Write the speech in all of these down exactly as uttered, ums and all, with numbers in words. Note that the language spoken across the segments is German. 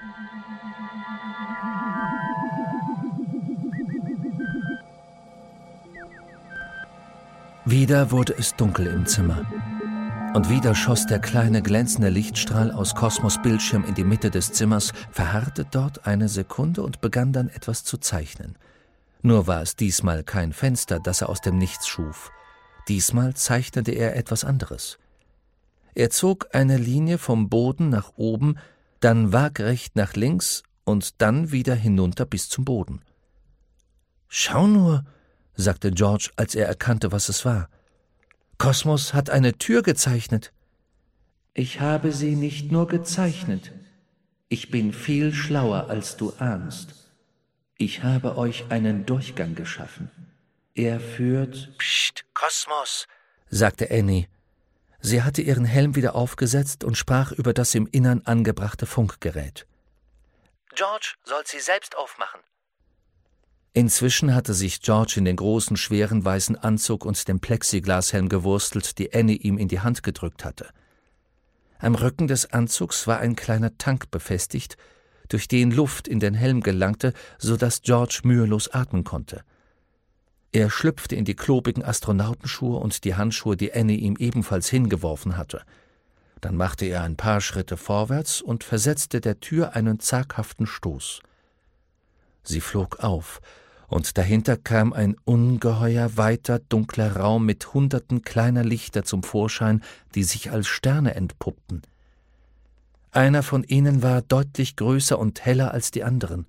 Wieder wurde es dunkel im Zimmer. Und wieder schoss der kleine glänzende Lichtstrahl aus Cosmos Bildschirm in die Mitte des Zimmers, verharrte dort eine Sekunde und begann dann etwas zu zeichnen. Nur war es diesmal kein Fenster, das er aus dem Nichts schuf. Diesmal zeichnete er etwas anderes. Er zog eine Linie vom Boden nach oben, dann waagrecht nach links und dann wieder hinunter bis zum Boden. »Schau nur«, sagte George, als er erkannte, was es war. »Cosmos hat eine Tür gezeichnet.« »Ich habe sie nicht nur gezeichnet. Ich bin viel schlauer, als du ahnst. Ich habe euch einen Durchgang geschaffen. Er führt...« »Psst, Cosmos«, sagte Annie. Sie hatte ihren Helm wieder aufgesetzt und sprach über das im Innern angebrachte Funkgerät. »George soll sie selbst aufmachen.« Inzwischen hatte sich George in den großen, schweren weißen Anzug und dem Plexiglashelm gewurstelt, die Annie ihm in die Hand gedrückt hatte. Am Rücken des Anzugs war ein kleiner Tank befestigt, durch den Luft in den Helm gelangte, so dass George mühelos atmen konnte. Er schlüpfte in die klobigen Astronautenschuhe und die Handschuhe, die Annie ihm ebenfalls hingeworfen hatte. Dann machte er ein paar Schritte vorwärts und versetzte der Tür einen zaghaften Stoß. Sie flog auf, und dahinter kam ein ungeheuer, weiter, dunkler Raum mit hunderten kleiner Lichter zum Vorschein, die sich als Sterne entpuppten. Einer von ihnen war deutlich größer und heller als die anderen.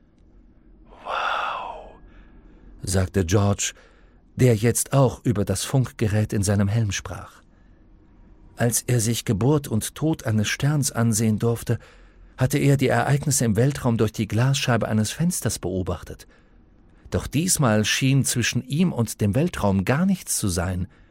»Wow«, sagte George, der jetzt auch über das Funkgerät in seinem Helm sprach. Als er sich Geburt und Tod eines Sterns ansehen durfte, hatte er die Ereignisse im Weltraum durch die Glasscheibe eines Fensters beobachtet. Doch diesmal schien zwischen ihm und dem Weltraum gar nichts zu sein.